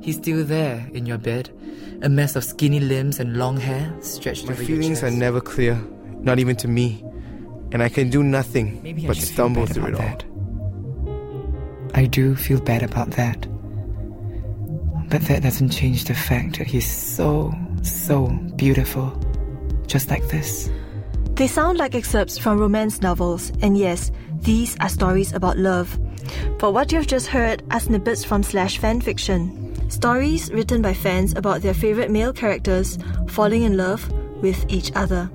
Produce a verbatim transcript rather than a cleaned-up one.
He's still there in your bed, a mess of skinny limbs and long hair stretched My over your chest. My feelings are never clear, not even to me. And I can do nothing Maybe but stumble through it all. That. I do feel bad about that. But that doesn't change the fact that he's so, so beautiful. Just like this. They sound like excerpts from romance novels, and yes, these are stories about love. But what you've just heard are snippets from Slash fanfiction. Stories written by fans about their favourite male characters falling in love with each other.